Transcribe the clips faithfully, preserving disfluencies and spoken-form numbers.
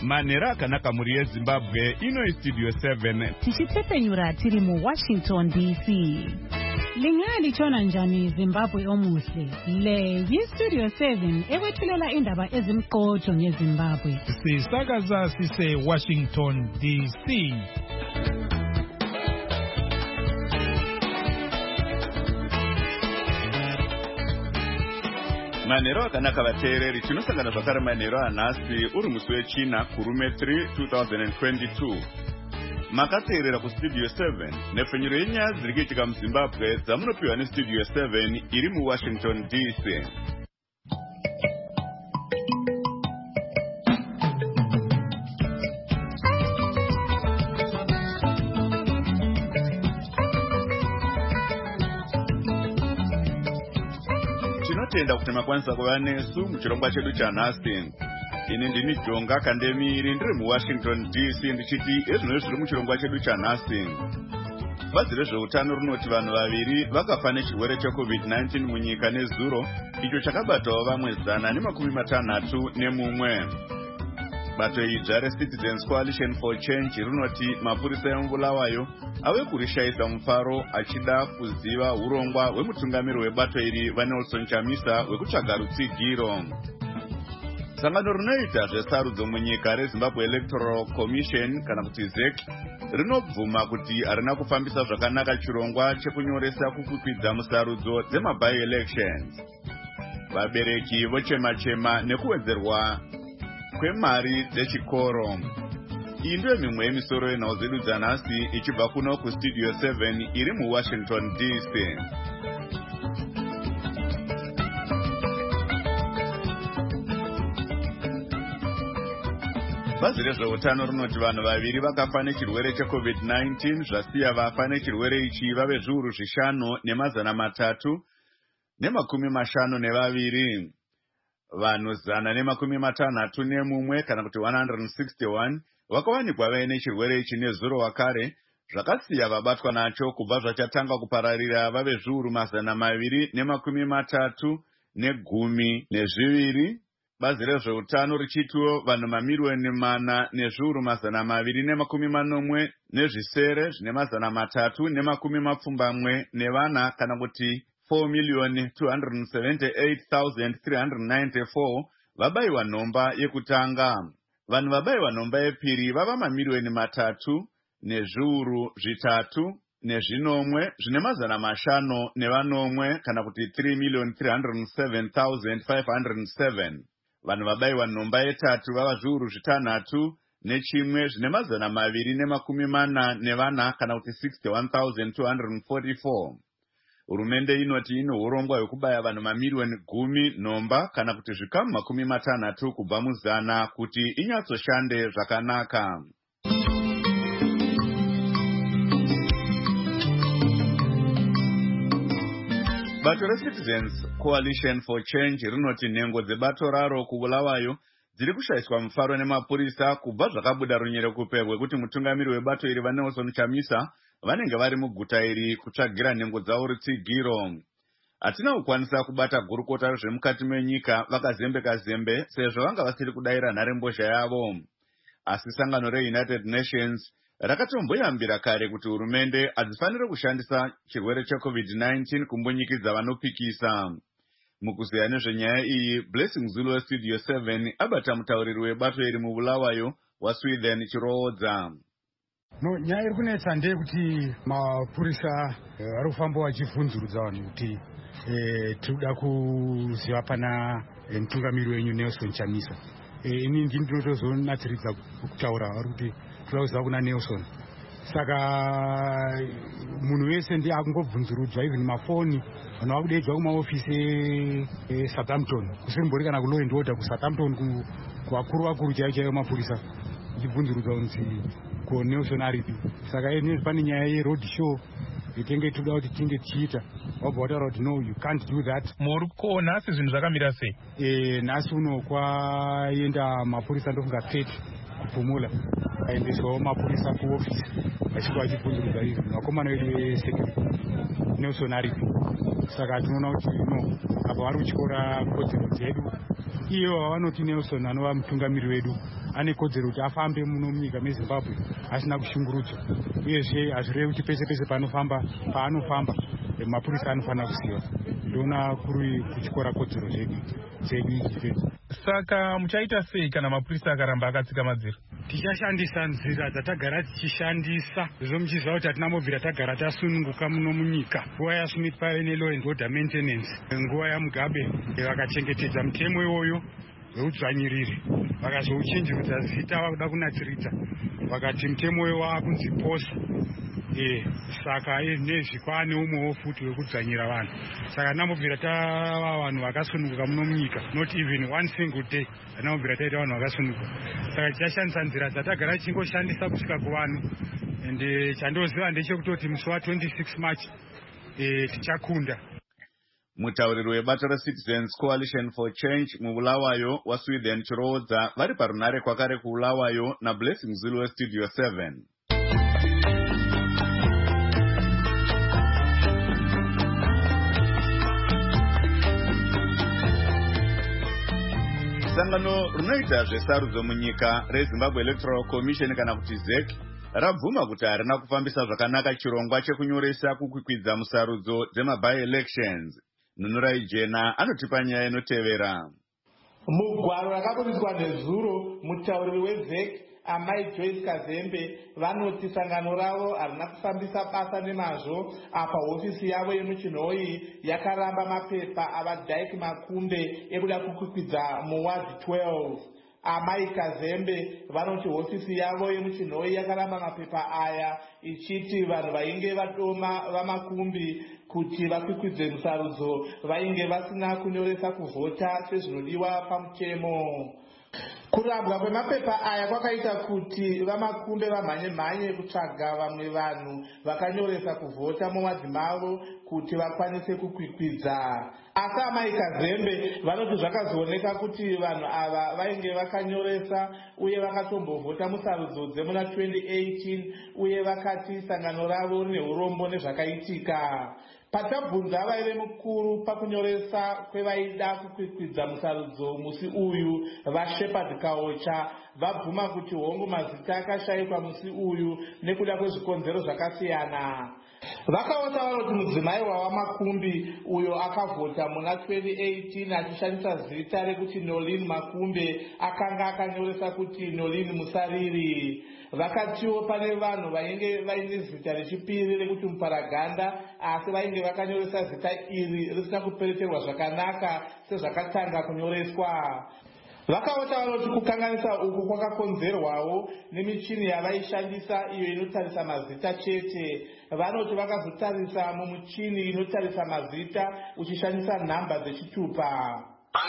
Manera akanaka muri yeZimbabwe ino studio seven. Tichitepenyura tiri mu Washington D C. Lingali chona njani Zimbabwe omuhle. Le yi studio seven ekwethulela indaba ezimqotho ngeZimbabwe. Sisakaza sise Washington D C. Manero akanaka vateereri tinosangana zvakare manero anhasi uri musi wechina kurume three two thousand twenty-two. Makateerera kustudio seven nepfenyuro yenyaya dziri kuitika muZimbabwe dzamunopiwa nestudio seven iri muWashington D C. Tinotenda kuti makwanisa kuva nesu muchirongwa chedu chanhasi. Ini ndini Jonga Kandemiri ndiri muWashington D C ndichiti ezvino zviri muchirongwa chedu chanhasi. Bazi rezveutano rinoti vanhu vaviri vakafa nechirwere checovid nineteen munyika nezuro icho chakabatawo vamwe zana nemakumi matanhatu nemumwe. Bato idzva reCitizens Coalition for Change rinoti mapurisa emubulawayo ave kurishayisa mufaro achida kuziva urongwa hwemutungamiri webato iri vaNelson Chamisa wekutsvaga rutsigiro. Sangano rinoita zvesarudzo munyika reZimbabwe Electoral Commission kana kuti Z E C rinobvuma kuti harina kufambisa zvakanaka chirongwa chekunyoresa kukwikwidzwa musarudzo dzema-by-elections. Vabereki vochema-chema nekuwedzerwa kwemari dzechikoro. Iyi ndiyo mimwe yemisoro yenhau dzedu dzanhasi ichibva kuno kustudio seven iri muWashington D C. Bazi rezveutano rinoti vanhu vaviri vakafa nechirwere checovid nineteen zvasiya vafa nechirwere ichi vave zviuru zvishanu nemazana matatu nemakumi mashanu nevaviri. Vanhu zana nemakumi matanhatu nemumwe kana kuti one hundred sixty-one vakawanikwa vaine chirwere ichi nezuro wakare, zvakasiya vabatwa nacho kubva zvachatanga kupararira vave zviuru mazana maviri nemakumi matatu negumi nezviviri. Bazi rezveutano richitiwo vanhu mamirioni mana nezviuru mazana maviri nemakumi manomwe nezvisere zvine mazana matatu nemakumi mapfumbamwe nevana kana kuti four million two hundred seventy-eight thousand three hundred ninety-four vabayiwa nhomba yekutanga. Vanhu vabayiwa nhomba yepiri vava mamirioni matatu nezviuru zvitatu nezvinomwe zvine mazana mashanu nevanomwe kana kuti three million three hundred seven thousand five hundred seven. Vanhu vabayiwa nhomba yetatu vava zviuru zvitanhatu nechimwe zvine mazana maviri nemakumi mana nevana kana kuti sixty-one thousand two hundred forty-four. Hurumende inoti ino urongwa hwekubaya vanhu mamirioni gumi nhomba kana kuti zvikamu makumi matanhatu kubva muzana kuti inyatsoshande zvakanaka. Bato reCitizens Coalition for Change rinoti nhengo dzebato raro kubulawayo dziri kushayiswa mufaro nemapurisa kubva zvakabuda runyerekupe rwekuti mutungamiri webato iri vaNelson Chamisa vanenge vari muguta iri kutsvagira nhengo dzavo rutsigiro. Hatina kukwanisa kubata gurukota rezvemukati menyika vakazembeka zembe sezvo vanga vasiri kudayira nharembozha yavo. Asi sangano reUnited Nations rakatomboyambira kare kuti hurumende hadzifanire kushandisa chirwere checovid nineteen kumbunyikidza vanopikisa. Mukuzeya nezvenyaya iyi, Blessing Zulu westudio seven abata mutauriri webato iri mubulawayo waSweden Chiroodza. No, nyaya iri kunetsa ndeyekuti mapurisa vari kufamba vachivhunzurudza vanhu kuti tinoda kuziva pana mutungamiri wenyu Nelson Chamisa. Ini ndini ndinotozonatsiridza kutaura vari kuti toda kuziva kuna Nelson. Saka munhu wese ndiye akungobvunzurudzwa, even mafoni vanhu vakudaidzwa kumaofisi eSouthampton kusimbori kana kuLaw and Order kuSouthampton kuvakuru vakuru chaivo chaivo mapurisa ichibvunzurudzwa kunzi ko Nelson aripi. Saka ine pane nyaya yeroad show itenge toda kuti tinge tichiita wabva wataura kuti no you can't do that. Muri ko nhasi zvinhu zvakamira sei? Eh, nhasi uno kwaenda mapurisa ndofunga thirty kupumula aendeswawo mapurisa kuofisi vachikuva vachibvunzurudza izvi vakomana vedu veSecurity Nelson aripi. saka tinoona kuti no apa vari kutyora kodzero dzedu. Iye wavanoti Nelson anova mutungamiri wedu ane kodzero kuti afambe muno munyika meZimbabwe asina kushungurudzwa, uyezve hazvirevi kuti pese pese panofamba paanofamba mapurisa anofanira kuziva. Ndoona kuri kutyora kodzero dzedu dzedu. Saka muchaita sei kana mapurisa akaramba akatsika madziro? Tichashandisa nzira dzatagara tichishandisa izvo muchiziva kuti hatina mobvira tagara tasununguka muno munyika. Nguva yaSmith paive ne-law and order maintenance, nguva yaMugabe vakachengetedza mutemo iwoyo weudzvanyiriri, vakazouchinjurudza zita vakuda kunatsiridza, vakati mutemo uyo waakunzi posa. Eh, saka nezvikwane umwewo futi wekudzvanyira vanhu. Saka namobvira tava vanhu vakasununguka muno munyika, not even one single day namobvira taita vanhu vakasununguka. Saka tichashandisa nzira dzatagara tichingoshandisa kusvika kuvanhu, ende chandoziva ndechekutoti musi wa26 March eh, tichakunda. Mutauriri webato reCitizens Coalition for Change mubulawayo waSweden Chirodza vari parunare kwakare kuulawayo naBlessing Zulu weStudio seven. Sangano runoita zvesarudzo munyika reZimbabwe Electoral Commission kana kuti Z E C rabvuma kuti harina kufambisa zvakanaka chirongwa chekunyoresa kukwikwidza musarudzo dzema-by-elections. Nunurai Jena anotipa nyaya inotevera. Mugwaro rakaburiswa nezuro, mutauriri weZ E C Amai Joyce Kazembe vanoti sangano ravo harina kufambisa basa nemazvo apa hofisi yavo yemuchinhoi yakaramba mapepa avaDyke Makumbe ekuda kukwikwidza muward twelve. Amai Kazembe vanoti hofisi yavo yemuchinhoi yakaramba mapepa aya ichiti vanhu vainge vatoma vaMakumbi kuti vakwikwidze musarudzo vainge vasina kunyoresa kuvhota sezvinodiwa pamutemo. Kurambwa kwemapepa aya kwakaita kuti vaMakumbe vamhanye mhanye kutsvaga vamwe vanhu vakanyoresa kuvhota muwadzi mavo kuti vakwanise kukwikwidza. Asi Amai Kazembe vanoti zvakazooneka kuti vanhu ava vainge vakanyoresa uye vakatombovhota musarudzo dzemuna twenty eighteen uye vakati sangano ravo rine urombo nezvakaitika. Patabvunza vaive mukuru pakunyoresa kwevaida kukwikwidza musarudzo musi uyu vaShepherd Kaocha vabvuma kuti hongu mazita akashayikwa musi uyu nekuda kwezvikonzero zvakasiyana. Vakaota vanoti mudzimai waWamakumbi uyo akavhota muna twenty eighteen achishandisa zita rekuti Nolin Makumbe akanga akanyoresa kuti Nolin Musariri. Vakatiwo pane vanhu vainge vaine zita rechipiri rekuti Muparaganda asi vainge vakanyoresa zita iri risina kupereterwa zvakanaka sezvakatanga kunyoreswa. Vakaota vanoti kukanganisa uku kwakakonzerwawo nemichini yavaishandisa iyo inotarisa mazita chete. Vanoti vakazotarisa mumuchini inotarisa mazita uchishandisa nhamba dzechitupa.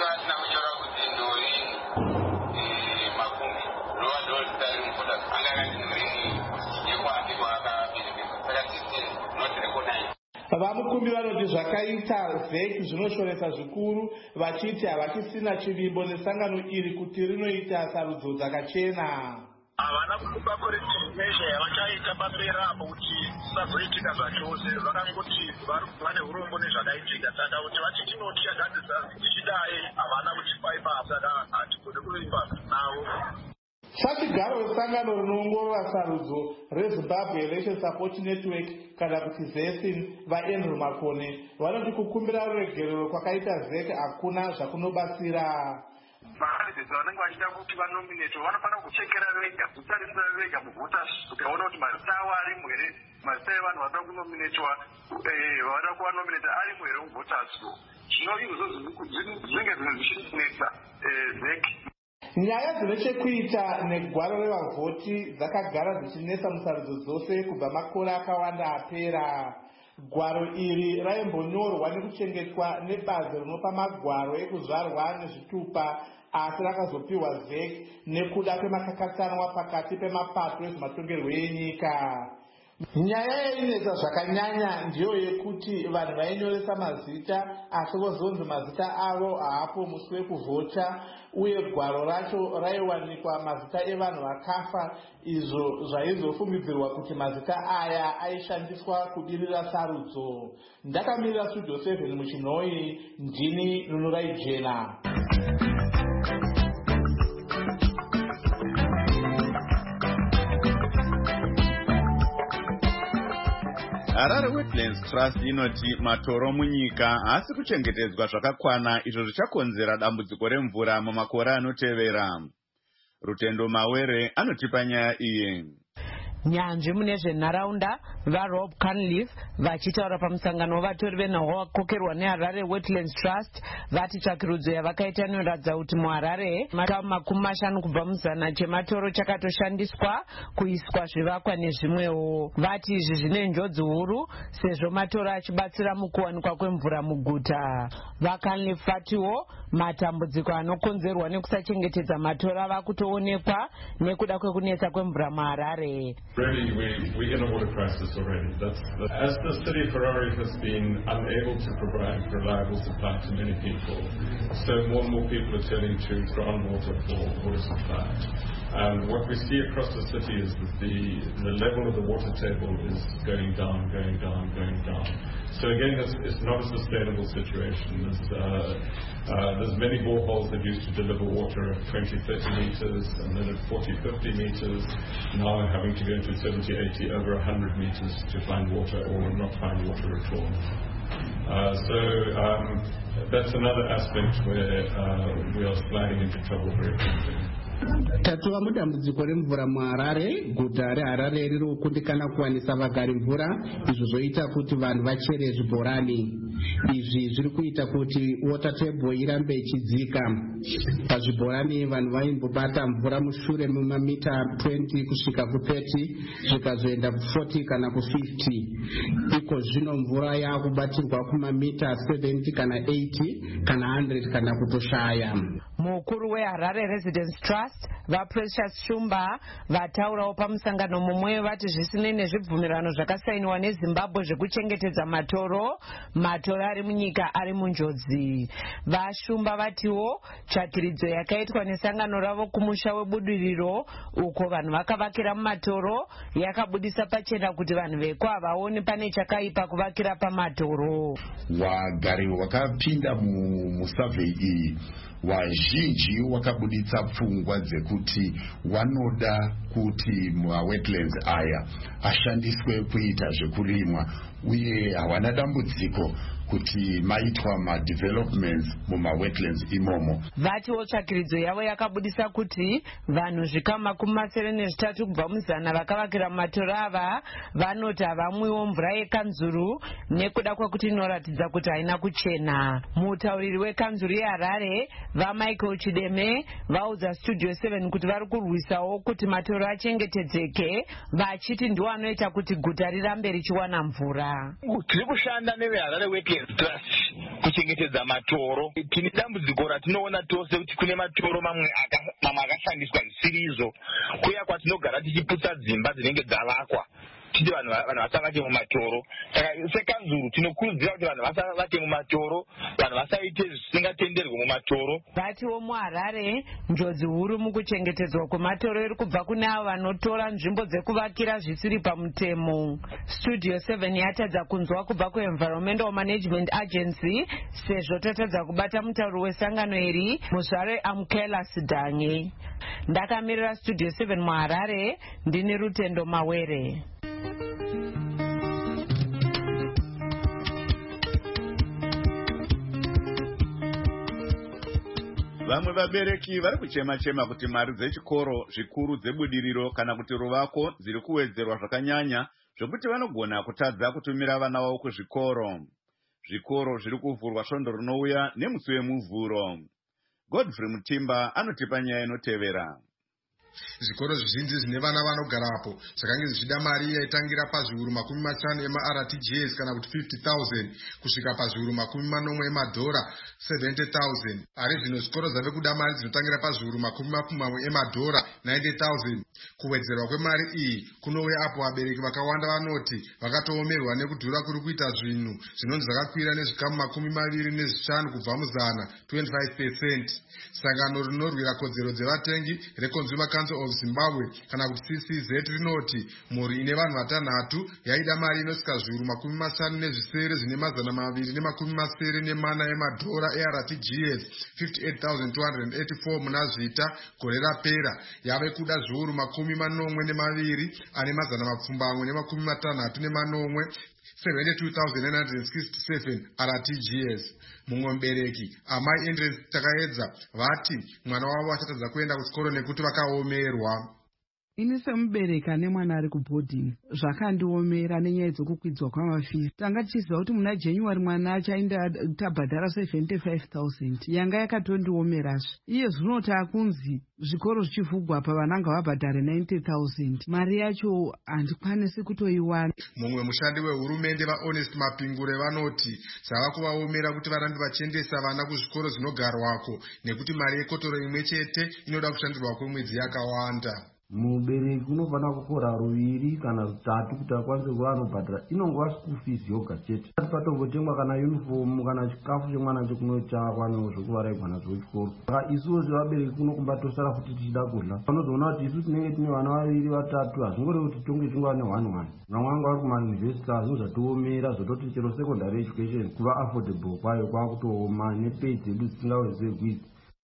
VaMukumbi vanoti zvakaita Z E C zvinoshoresa zvikuru vachiti havachisina chivimbo nesangano iri kuti rinoita sarudzo dzakachena. Havana kupa corrective measure yavachaita papera apo kuti sazoitika zvachose. Vakangoti vane urombo nezvakaitika saka kuti vati tinotiagadzisa tichidai havana kutipa ipapo saka hatigoni kuvimba navo. Sachigaro wesangano rinoongorora sarudzo reZimbabwe Election Support Network kana kuti ZESIN vaAndrew Makone vanoti kukumbira ruregerero kwakaita Z E C hakuna zvakunobatsira. Makandidates vanenge vachida kuti vanominate vanofanira kuchekera vega kutarisira vega muvhoters kuti vaone kuti mazita avo arimo here, mazita evanhu vada kunominatwa vada kuvanominata arimo here muvhoters. Zvino izvo zvinenge zvimwe zvichinetsa Z E C. Nyaya dzine chekuita negwaro revavhoti dzakagara dzichinetsa musarudzo dzose kubva makore akawanda apera. Gwaro iri raimbonyorwa nekuchengetwa nebazi rinopa magwaro ekuzvarwa nezvitupa asi rakazopiwa Z E C nekuda kwemakakatanwa pakati pemapato ezvematongerwo enyika. Nyaya yainetsa zvakanyanya ndiyo yekuti vanhu vainyoresa mazita asi vozonzi mazita avo haapo musi wekuvhota, uye gwaro racho raiwanikwa mazita evanhu vakafa, izvo zvaizofungidzirwa kuti mazita aya aishandiswa kudirira sarudzo. Ndakamirira Studio seven muchinhoi, ndini Nunurai Jena. Harare Wetlands Trust inoti matoro munyika haasi kuchengetedzwa zvakakwana, izvo zvichakonzera dambudziko remvura mumakore anotevera. Rutendo Mawere anotipa nyaya iyi. Nyanzvi mune zvenharaunda vaRob Cunliffe vachitaura pamusangano wavatori venhau wakakokerwa neHarare Wetlands Trust vati tsvakirudzo yavakaita inoratidza kuti muHarare makamu makumi mashanu kubva muzana chematoro chakatoshandiswa kuiswa zvivakwa nezvimwewo. Vati izvi zvine njodzi huru sezvo matoro achibatsira mukuwanikwa kwemvura muguta. VaCunliffe vatiwo matambudziko anokonzerwa nekusachengetedza matoro ava kutoonekwa nekuda kwekunetsa kwemvura muHarare. Really, we, we're in a water crisis already. That's, that, as the city of Harare has been unable to provide reliable supply to many people, so more and more people are turning to groundwater for water supply. And what we see across the city is that the, the level of the water table is going down, going down, going down. So again, it's, it's not a sustainable situation. There's, uh, uh, there's many boreholes that used to deliver water at twenty, thirty meters, and then at forty, fifty meters, now having to go to seventy, eighty, over one hundred meters to find water or not find water at all. Uh, so um, that's another aspect where uh, we are sliding into trouble very quickly. Tatuva mudambudziko remvura muHarare. Guta reHarare riri kukundikana kuwanisa vagari mvura, izvo zvoita kuti vanhu vachere zvibhorani. Izvi zviri kuita kuti water table irambe ichidzika. Pazvibhorani vanhu vaimbobata mvura mushure mumamita twenty kusvika ku-thirty zvikazoenda ku-forty kana ku-fifty. Iko zvino mvura yakubatirwa kumamita seventy kana eighty kana one hundred kana kutoshaya. Mukuru weHarare Residence Trust vaPrecious Shumba vataurawo pamusangano mumwe vati zvisinei nezvibvumirano zvakasainiwa neZimbabwe zvekuchengetedza matoro, matoro ari munyika ari munjodzi. VaShumba vatiwo tsvakiridzo yakaitwa nesangano ravo kumusha webudiriro uko vanhu vakavakira mumatoro yakabudisa pachena kuti vanhu veko havaoni pane chakaipa kuvakira pamatoro. Wagari wakapinda musurvey iyi wazhinji wakabuditsa pfungwa dzekuti wanoda kuti mawetlands aya ashandiswe kuita zvekurimwa, uye hawana dambudziko kuti maitwa ma-developments muma-wetlands imomo. Vatiwo tsvakiridzo yavo yakabudisa kuti vanhu zvikamu makumi masere nezvitatu kubva muzana vakavakira mumatoro ava vanoti havamwiwo mvura yekanzuru nekuda kwekuti inoratidza kuti haina kuchena. Mutauriri wekanzuru yeHarare vaMichael Chideme vaudza Studio seven kuti vari kurwisawo kuti matoro achengetedzeke, vachiti ndiwo anoita kuti guta rirambe richiwana mvura. Tiri kushanda neveHarare Wetlands Trust kuchengetedza matoro. Tine dambudziko ratinoona tose kuti kune matoro mamwe akashandiswa zvisiri izvo, kuya kwatinogara tichiputsa dzimba dzinenge dzavakwa titi vanhu vasavake mumatoro. Saka sekanzuru tinokurudzira kuti vanhu vasavake mumatoro, vanhu vasaite zvisingatenderwi mumatoro. Vatiwo muHarare njodzi huru mukuchengetedzwa kwematoro iri kubva kune avo vanotora nzvimbo dzekuvakira zvisiri pamutemo. Studio seven yatadza kunzwa kubva kuEnvironmental Management Agency sezvo tatadza kubata mutauri wesangano iri Muzvare Amkela Sidange. Ndakamirira Studio seven muHarare, ndini Rutendo Mawere. Vamwe vabereki vari kuchema-chema kuti mari dzechikoro zvikuru dzebudiriro kana kuti ruvako dziri kuwedzerwa zvakanyanya zvokuti vanogona kutadza kutumira vana vavo kuzvikoro. Zvikoro zviri kuvhurwa svondo rinouya nemusi wemuvhuro. Godfrey Mutimba anotipa nyaya inotevera. Zvikoro zvizhinji zvine vana vanogarapo zvakange zvichida mari yaitangira pazviuru makumi mashanu ema-R T G S kana kuti fifty thousand kusvika pazviuru makumi manomwe emadhora seventy thousand. Ari zvino zvikoro zvave kuda mari dzinotangira pazviuru makumi mapfumbamwe emadhora ninety thousand. Kuwedzerwa kwemari iyi kunouya apo vabereki vakawanda vanoti vakatoomerwa nekudhura kuri kuita zvinhu zvinonzi zvakakwira nezvikamu makumi maviri nezvishanu kubva muzana twenty-five percent. Sangano rinorwira kodzero dzevatengi reConsumer Council of Zimbabwe kana kuti C C Z rinoti mhuri ine vanhu vatanhatu yaida mari inosvika zviuru makumi mashanu nezvisere zvine mazana maviri nemakumi masere nemana emadhora eR T G S fifty-eight thousand two hundred eighty-four muna zvita gore rapera yave kuda zviuru makumi manomwe nemaviri ane mazana mapfumbamwe nemakumi matanhatu nemanomwe seventy-two thousand nine hundred sixty-seven R T G S. Mumwe mubereki amai Endrance Takaedza vati mwana wavo achatadza kuenda kuchikoro nekuti vakaomerwa. Ini semubereki ane mwana ari kubhodhingi zvakandiomera nenyaya dzokukwidzwa kwamafizi. Tanga tichiziva kuti muna January mwana achaenda tabhadhara seventy-five thousand yanga yakatondiomerazve. Iye zvino takunzi zvikoro zvichivhugwa pa vananga vabhadhare ninety thousand. Mari yacho handikwanisi kutoiwana. Mumwe mushandi wehurumende vaHonest Mapingure vanoti zvava kuvaomera kuti varambe vachiendesa vana kuzvikoro zvinogarwako nekuti mari yekotoro imwe chete inoda kushandirwa kwemwedzi yakawanda. Mubereki unofanira kukora ruviri kana rutatu kuti akwanise kuva anobhadhara inongova school fees yoga chete. Patongotengwa kana uniform kana chikafu chemwana chekunoita kwano zvokuvaraigwa nazvo chikoro. Saka isuwo sevabereki kunokumba tosara futi tichida kudla. Panozoona kuti isu tinenge tine vana vaviri vatatu hazvingori kuti tonge chingwa ne one one. Vamwe vanga vari kumayunivhesiti zvinhu zvatiomera zvototi chero secondary education kuva affordable kwayo kwakutooma nepei dzedu dzisingawedzerwi.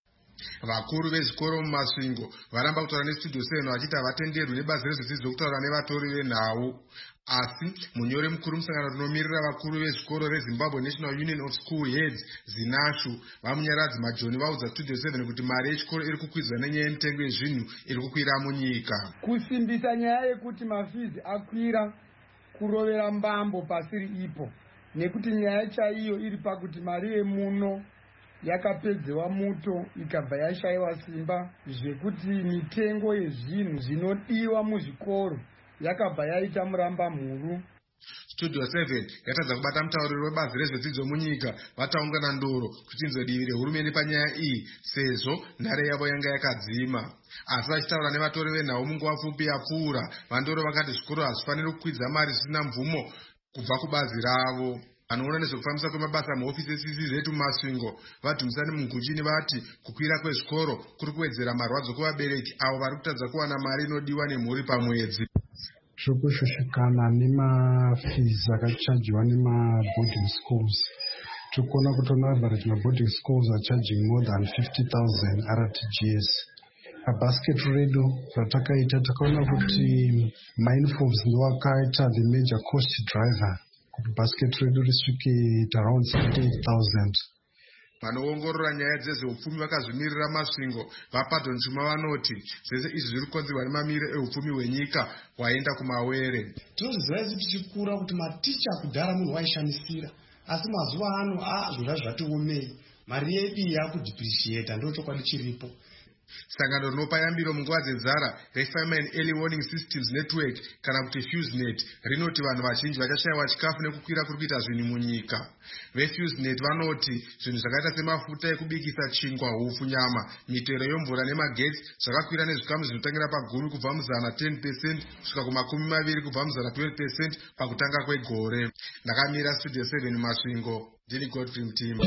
Vakuru vezvikoro mumasvingo varamba kutaura nestudio seven vachiti havatenderwi nebazi rezvedzidzo kutaura nevatori venhau. Asi munyori mukuru musangano rinomirira vakuru vezvikoro reZimbabwe National Union of School Heads ZINASHU vamunyaradzi Majoni vaudza studio seven kuti mari yechikoro iri kukwidzwa nenyaya yemitengo yezvinhu iri kukwira munyika. Kusimbisa nyaya yekuti mafizi akwira kurovera mbambo pasiri ipo nekuti nyaya chaiyo iri pakuti mari yemuno yakapedzewa muto ikabva yashayiwa simba zvekuti mitengo yezvinhu zvinodiwa muzvikoro yakabva yaita muramba mhuru. Studio seven yatadza kubata mutauriri webazi rezvedzidzo munyika vataungana ndoro kuti nzodivire hurumende panyaya iyi sezvo nhare yavo yanga yakadzima. Asi vachitaura nevatori venhau munguva pfupi yapfuura vandoro vakati zvikoro hazvifaniri kukwidza mari zvisina mvumo kubva kubazi ravo. Vanoona nezvekufambisa kwemabasa muhofisi yeC C Z mumasvingo vadhumisani munguchini vati kukwira kwezvikoro kuri kuwedzera marwadzo kuvabereki avo vari kutadza kuwana mari inodiwa nemhuri pamwedzi. Zvokushushikana nemafizi akachajiwa nemaboarding schools. Tikuona kuti on average maboarding schools are charging more than fifty thousand R T G S. Pabasket redu ratakaita takaona kuti mauniforms ndiwo akaita the major cost driver. Basket redu risvike around seventy-eight thousand. Vanoongorora nyaya dzezveupfumi vakazvimirira masvingo vaPardon Chuma vanoti zvese izvi zviri kukonzerwa nemamiriro eupfumi hwenyika hwaenda kumawere. Tinozviziva isu tichikura kuti maticha kudhara munhu waishamisira asi mazuva ano a zvona zvatiomei mari yedu yakudhipriciata ndo chokwadi chiripo. Sangano rinopa yambiro munguva dzenzara reFamine Early Warning Systems Network kana kuti FuseNet rinoti vanhu vazhinji vachashayiwa chikafu nekukwira kuri kuita zvinhu munyika. VeFuseNet vanoti zvinhu zvakaita semafuta ekubikisa chingwa, hufu, nyama, mitero yomvura nemagetsi zvakakwira nezvikamu zvinotangira pagumi kubva muzana ten percent kusvika kumakumi maviri kubva muzana twenty percent pakutanga kwegore. Ndakamira Studio seven Masvingo, ndini Godfrey Mtimba.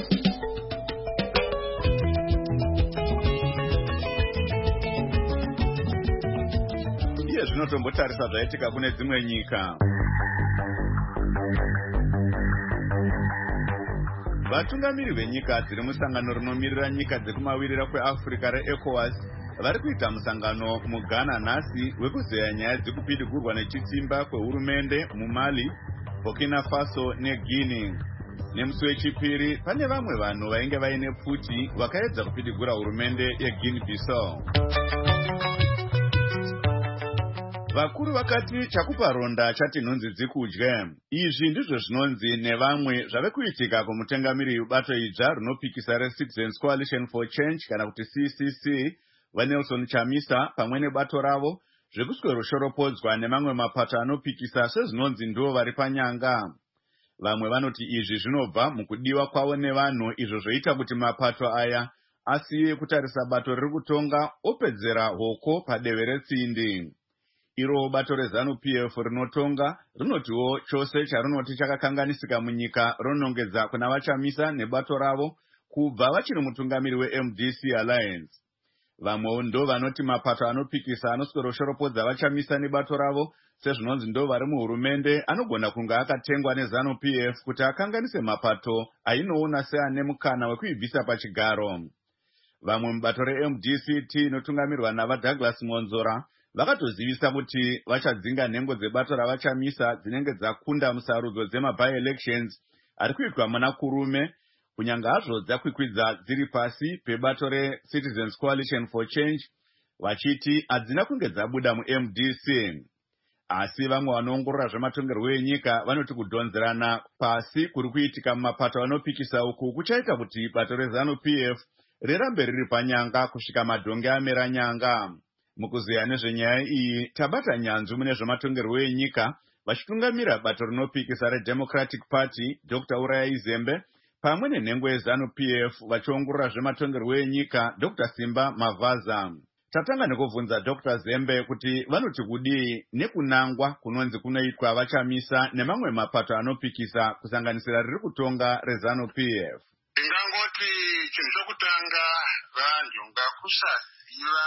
Zvinotombotarisa zvaitika kune dzimwe nyika. Vatungamiri venyika dziri musangano rinomirira nyika dzekumawirira kweAfrica reECOWAS vari kuita musangano muGhana nhasi wekuzeya nyaya dzekupidigurwa nechitsimba kwehurumende muMali, Burkina Faso neGuinea. Nemusi wechipiri pane vamwe vanhu vainge vaine pfuti vakaedza kupidigura hurumende yeGuinea Bissau. Vakuru vakati chakupa ronda chati nhunzi dzikudye. Izvi ndizvo zvinonzi nevamwe zvave kuitika kumutengamiri bato idzva rinopikisa reCitizens Coalition for Change kana kuti C C C vaNelson Chamisa pamwe nebato ravo zvekuswera rushoropodzwa nemamwe mapato anopikisa sezvinonzi ndivo vari panyanga. Vamwe vanoti izvi zvinobva mukudiwa kwavo nevanhu izvo zvoita kuti mapato aya asiye kutarisa bato riri kutonga opedzera hoko padeve retsindi. iro bato rezanu P F rinotonga rinotiwo chose charinoti chakakanganisika munyika ronongedza kuna vachamisa nebato ravo kubva vachiri mutungamiri we-M D C Alliance. Vamwewo ndo vanoti mapato anopikisa anoswero-shoropodza vachamisa nebato ravo sezvinonzi ndo vari muhurumende anogona kunga akatengwa nezanu P F kuti akanganise mapato ainoona seane mukana wekuibvisa pachigaro. Vamwe mubato re-M D C T inotungamirwa navaDouglas Monzora vakatozivisa kuti vachadzinga nhengo dzebato ravachamisa dzinenge dzakunda musarudzo dzema-by-elections ari kuitwa muna Kurume, kunyanga hazvo dzakwikwidza dziri pasi pebato re-Citizens Coalition for Change, vachiti hadzina kunge dzabuda mu-M D C. Asi vamwe vanoongorora zvematongerwo enyika vanoti kudhonzerana pasi kuri kuitika mumapato anopikisa uku kuchaita kuti bato rezanu P F rirambe riri panyanga kusvika madhonge amera nyanga. Mukuziya nezvenyaya iyi tabata nyanzvi mune zvematongerwo enyika vachitungamira bato rinopikisa reDemocratic Party Doctor Uraya Izembe pamwe nenhengo yezanu P F vachiongorora zvematongerwo enyika Doctor Simba Mavaza. Tatanga nekubvunza Doctor Zembe kuti vanoti kudii nekunangwa kunonzi kunoitwa vachamisa nemamwe mapato anopikisa kusanganisira riri kutonga rezanu P F. Ndingangoti chinhu chokutanga vanhu ngakusaziva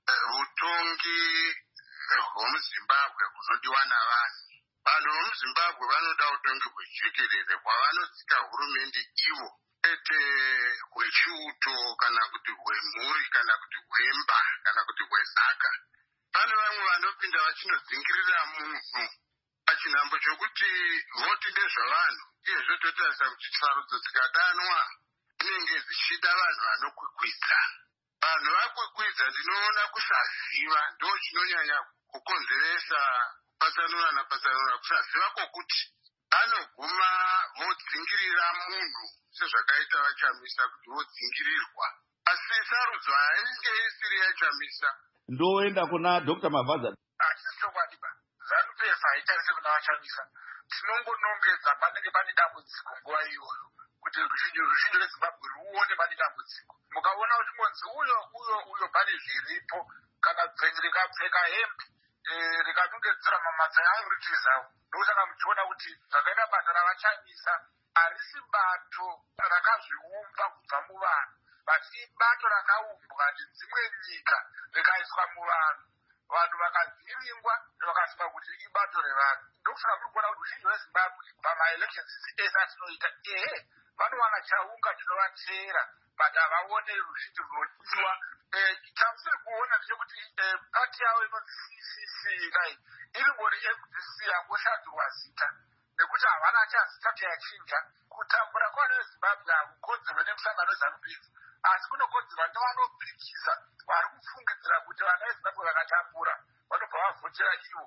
utongi hwemuZimbabwe hunodiwa navanhu. Vanhu vemuZimbabwe vanoda utongi hwejekerere hwavanotsika hurumende ivo, kwete hwechiuto kana kuti hwemhuri kana kuti hwemba kana kuti hwezaka. Pane vamwe vanopinda vachinodzingirira munhu pachinhambo chokuti voti ndezvavanhu, izvo totarisa kuti sarudzo dzikadanwa dzinenge dzichida vanhu vanokwikwidza. Vanhu vakwikwidza ndinoona kusaziva ndo chinonyanya kukonzeresa pasanura napasanura, kusaziva kwokuti anoguma vodzingirira munhu sezvakaita vachamisa kuti vodzingirirwa, asi sarudzo hainge isiri yachamisa. Ndoenda kuna Doctor Mavaza. Hatisi chokwadiba, zanu P F haitarise kuna vachamisa. Tinongonongedza panenge pane dambudziko nguva iyoyo kuti rushinji rweZimbabwe ruone pane dambudziko. Mukaona kuti mudzi uyo uyo uyo pane zviripo, kana bveni rikapfeka hembe rikatongedzera mamadzai ayo richizavo, ndosaka muchiona kuti zvakaita basa ravachamisa harisi bato rakazviumba kubva muvanhu, bati ibato rakaumbwa nedzimwe nyika rikaiswa muvanhu, vanhu vakadziringwa vakasima kuti ibato revanhu. Ndokusaka kuri kuona kuti ruzhinji rweZimbabwe pamaelections ese atinoita ehe vanowana chaunga chinovateera but havaone ruzhinji runodiwa. Chamusiri kuona ndechekuti pati yavo inonzi C C C kai iri M D C yangoshandurwa zita nekuti havana chazita chayachinja. Kutambura kwavana veZimbabwe hakukonzerwe nemusangano wezanu P F, asi kunokonzerwa nevanopikisa vari kufungidzira kuti vana veZimbabwe vakatambura vanobva vavhotera ivo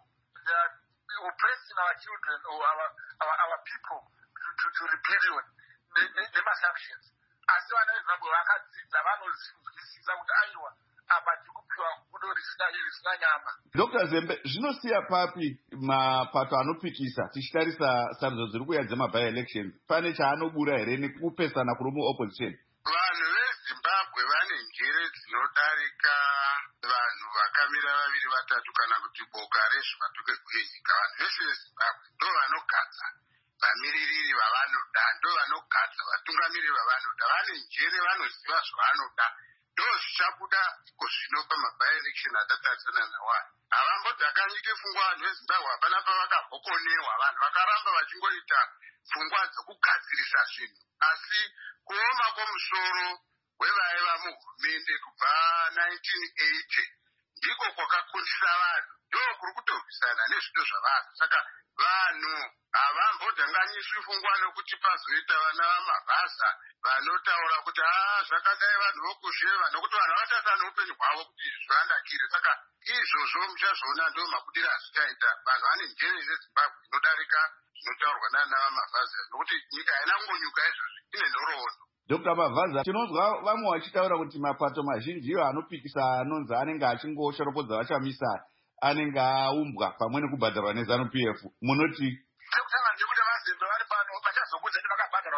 oppressing our children or our, our, our people to, to, to rebellion nemasanctions. Asi vana veZimbabwe vakadzidza vanozwisisa kuti aiwa apa tikupiwa gudo risina nyama. Doctor Zembe, zvinosiya papi mapato anopikisa tichitarisa sarudzo dziri kuuya dzema-by-elections? Pane chaanobura here nekupesana kuri mu-opposition? Vanhu veZimbabwe vane njere dzinodarika vanhu vakamira vaviri vatatu kana kuti boka rezvematuke kwenyika. Vanhu vese veZimbabwe ndo vanogadza vamiririri vavanoda, ndo vanogadza vatungamiriri vavanoda. Vane njere, vanoziva zvavanoda. Ndo zvichabuda kuzvino pama-by-election atatarisana nawo. Havambodhakanyike pfungwa vanhu veZimbabwe, hapana pavakavhokonewa. Vanhu vakaramba vachingoita pfungwa dzokugadzirisa zvinhu, asi kuoma kwomusoro wevaiva muhurumende kubva nineteen eighty ndiko kwakakundisa vanhu, ndo kuri kutorwisana nezvido zvavanhu. Saka vanhu havambodhanganyiswi pfungwa nokuti pazoita vana vamabasa vanotaura kuti haa zvakadai vanhu vokuzheva, nokuti vanhu vatatana neupenyu hwavo kuti izvi zvoandakire. Saka izvozvo muchazvoona ndo mabudiro azvichaita. Vanhu vane njere zeZimbabwe inodarika zvinotaurwa nana vamabasa, nokuti nyika haina kungonyuka izvozvi, ine nhoroondo. Doctor Mavaza, tinonzwa vamwe vachitaura kuti mapato mazhinji iwo anopikisa anonzi anenge achingoshorapodza vachamisa anenge aumbwa pamwe nekubhadharwa nezanu P F. Munoti chekutanga ndekuti mazembe vari pano vachazokudza kuti vakabhadharwa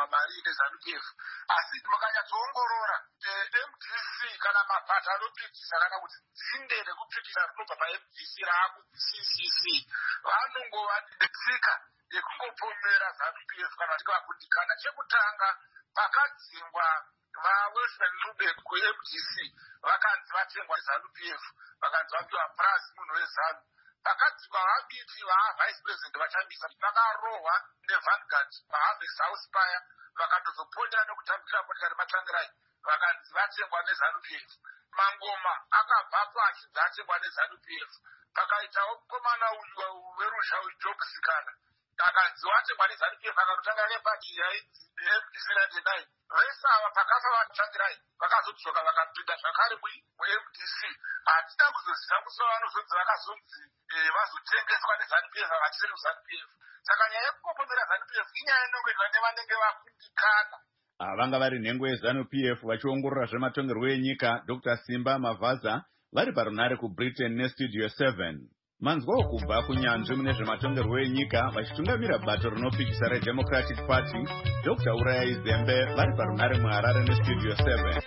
mari nezanu p f asi mukanyatsoongorora m d c kana mapato anopikisa kana kuti dzinde rekupikisa rinobva pa-m d c raaku-c c c vanongova netsika yekungopomera zanu p f kana kuti vakundikana. Chekutanga pakadzingwa vaWilson Rubek ku-m d c vakanzi vatengwa nezanu p f vakanzi vapiwa plus munhu wezanu. Pakadzingwa vabiti vavice president vachambisa vakarohwa nevanguard vaharvest house spire vakandozopondera nekutambira motikari matangirai vakanzi vatengwa nezanu p f. Mangoma akabvapo achinzi atengwa nezanu p f. Pakaitawo mukomana uyu werusha ujokusikana akanzi watengwa nezanu p f akanotangira nepati yainzi m d c ninety-nine. Vese ava pakafa vatangirai vakazodzoka vakapinda zvakare mu-m d c. Hatina kuzoziva kuso vanozonzi vakazonzi vazotengeswa nezanu p f vakachiseri kuzanu p f. Saka nyaya yekungopomera zanu p f inyaya inongoitwa nevanenge vakundikana. Vanga vari nhengo yezanu p f vachiongorora zvematongerwo enyika. Dr Simba Mavaza vari parunare kuBritain nestudio seven. Manzwawo kubva kunyanzvi mune zvematongerwo enyika vachitungamira bato rinopikisa reDemocratic Party. Dr Uraya Izembe vari parunare muHarare nestudio seven.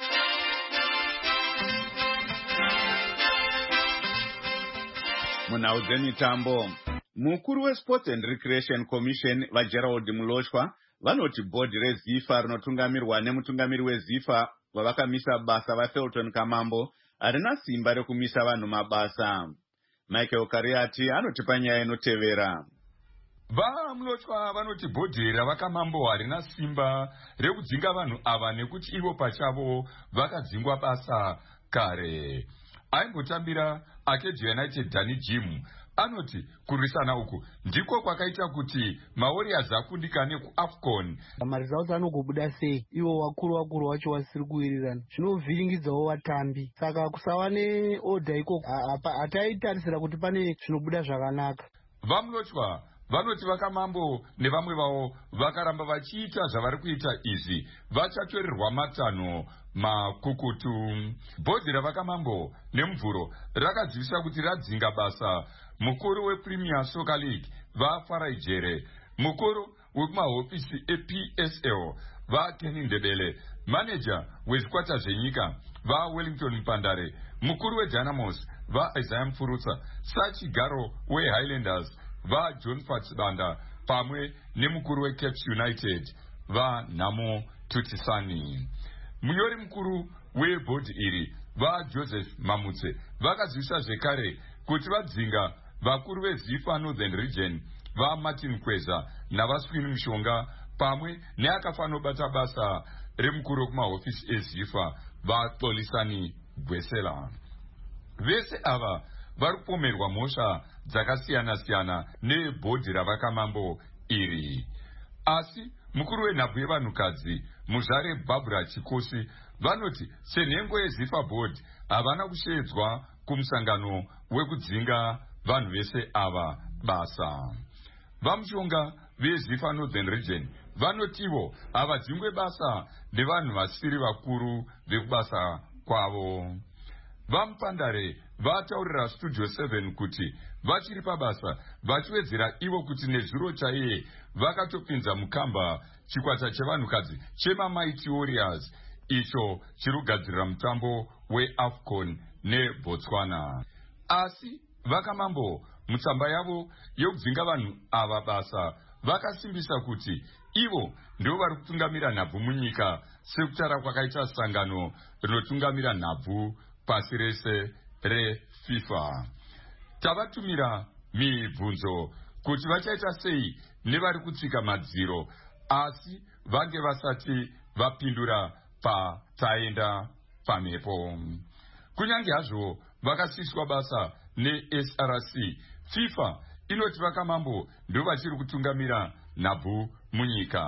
Munhau dzemitambo, mukuru weSports and Recreation Commission vaGerald Mulochwa vanoti bhodhi reZIFA rinotungamirwa nemutungamiri weZIFA wavakamisa basa vaFelton Kamambo harina simba rekumisa vanhu mabasa. Michael Kariati anotipa nyaya inotevera. VaMulochwa vanoti bhodhi ravakamambo harina simba rekudzinga vanhu ava nekuti ivo pachavo vakadzingwa basa kare. Aimbotambira Acadia United Danny Jim anoti kurwisana uku ndiko kwakaita kuti maWarriors akundikane kuAFCON. Maresults anogobuda sei ivo wakuru wakuru wacho vasiri kuwirirana zvinovhiringidzawo vatambi, saka kusava neorder ikoko hataitarisira kuti pane zvinobuda zvakanaka. VaMulochwa vanoti vakamambo nevamwe vavo vakaramba vachiita zvavari kuita izvi vachatorerwa matanho makukutu. Bhodhi ravakamambo nemuvhuro rakadzivisa kuti radzinga basa mukuru wePremier Soccer League vaFarai Jere, mukuru wekumahofisi eP S L vaKenny Ndebele, manager wezvikwata zvenyika vaWellington Mpandare, mukuru weDynamos vaIsaiah Mfurutsa, sachigaro weHighlanders vaJohn Fatsibanda pamwe nemukuru weCaps United vaNhamo Tutisani. Munyori mukuru webhodhi iri vaJoseph Mamutse vakazivisa zvekare kuti vadzinga vakuru veZIFA Northern Region vaMartin Kweza navaSwin Mushonga pamwe neakafanobata basa remukuru wekumahofisi eZIFA vaXolisani Gwesela. Vese ava vari kupomerwa mhosva dzakasiyana-siyana nebhodhi ravakamambo iri. Asi mukuru wenhabvu yevanhukadzi muzvare Barbara Chikosi vanoti senhengo yeZIFA board havana kushedzwa kumusangano wekudzinga vanhu vese ava basa. VaMushonga veZIFA Northern Region vanotivo havadzingwe basa nevanhu vasiri vakuru vekubasa kwavo. VaMupandare vataurira studio seven kuti vachiri pabasa vachiwedzera ivo kuti nezuro chaiye vakatopinza mukamba chikwata chevanhukadzi chemaMighty Warriors icho chiri kugadzirira mutambo weAFCON neBotswana. Asi vakamambo mutsamba yavo yokudzinga vanhu ava basa vakasimbisa kuti ivo ndivo vari kutungamira nhabvu munyika sekutara kwakaita sangano rinotungamira nhabvu pasi rese reFIFA. Tavatumira mibvunzo kuti vachaita sei nevari kutsika madziro asi vange vasati vapindura pataenda pamhepo. Kunyange hazvo vakasiswa basa neS R C, FIFA inoti vakamambo ndivo vachiri kutungamira nhabvu munyika.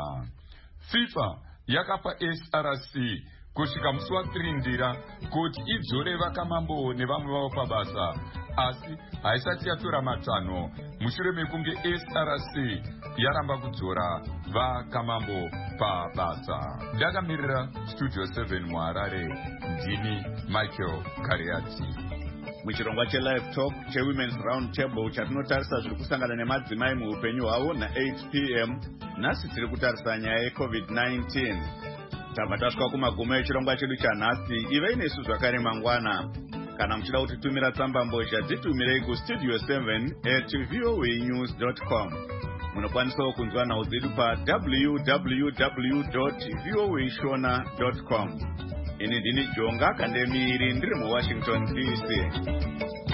FIFA yakapa S R C kusvika musi wa-three ndira kuti idzore vakamambo nevamwe vavo pabasa, asi haisati yatora matanho mushure mekunge S R C yaramba kudzora vakamambo pabasa. Ndakamirira studio seven muHarare, ndini Michael Kariati. muchirongwa chelive talk chewomen's round table chatinotarisa zviri kusangana nemadzimai muupenyu hwavo na-eight p m nhasi tiri kutarisa nyaya yecovid nineteen. tabva tasvika kumagumo echirongwa chedu chanhasi. ivei nesu zvakare mangwana. kana muchida kutitumira tsamba mbozha dzitumirei kustudio seven at voa news dot com. munokwanisawo kunzwa nhau dzedu pa w w w dot voa shona dot com. ini ndini jonga kandemiri ndiri muwashington d c.